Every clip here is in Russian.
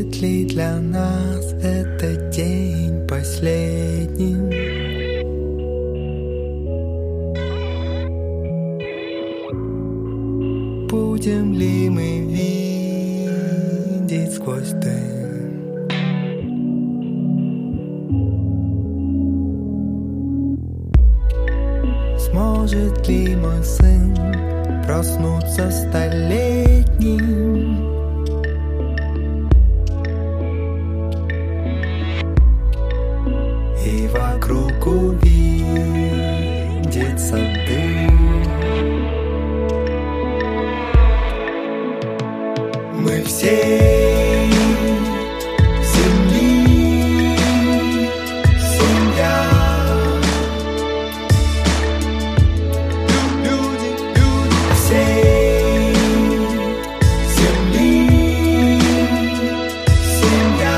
Будет ли для нас этот день последним? Будем ли мы видеть сквозь дым? Сможет ли мой сын проснуться столетним? И вокруг увидится дым. Мы все земли, семья. Люди всей земли, семья.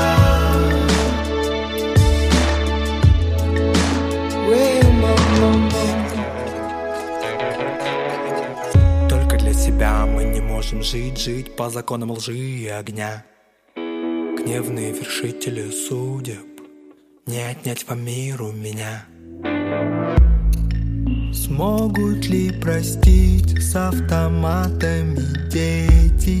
Только для себя мы не можем жить по законам лжи и огня. Гневные вершители судеб, не отнять по миру меня. Смогут ли простить с автоматами дети?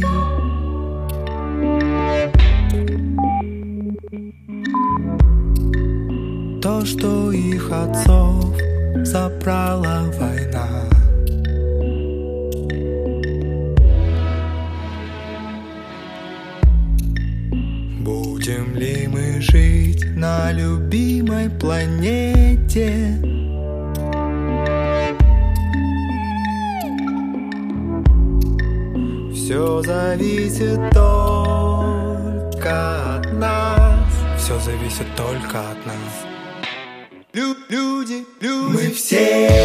То, что их отцов забрала война. Будем ли мы жить на любимой планете? Все зависит только от нас. Все зависит только от нас. Люди, мы все